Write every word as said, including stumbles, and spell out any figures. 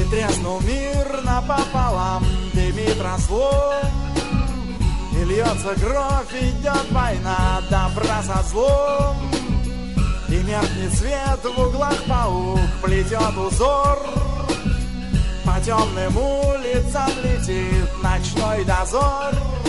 треснул мир напополам, дымит разлом, и льется кровь, идет война, добра со злом. И меркнет свет, в углах паук плетет узор, по темным улицам летит ночной дозор.